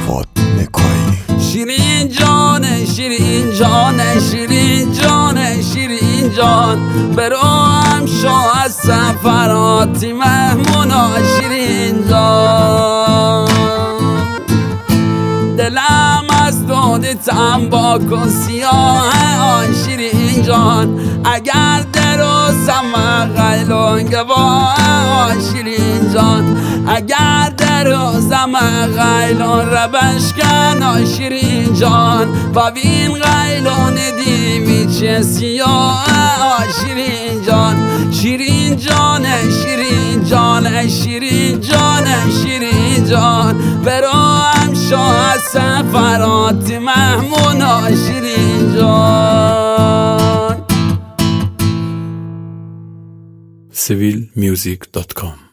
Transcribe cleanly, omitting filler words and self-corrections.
فاطمه کاینی. شیرین جان شیرین جان شیرین جان شیرین جان، برو همشو از سفراتی مهمونا شیرین جان. دلم از دود تنباک و سیاه آن شیرین جان، اگر دروزم غیلون گواه آن شیرین جان، اگر دروزم غیلون ربشکن آن شیرین جان، و وین غیلون دیمی چه سیاه آن شیرین جان. شیرین جان شیرین جان شیرین جان شیرین جان، برو همشو از سفرات مهمونا شیرین جان. civilmusic.com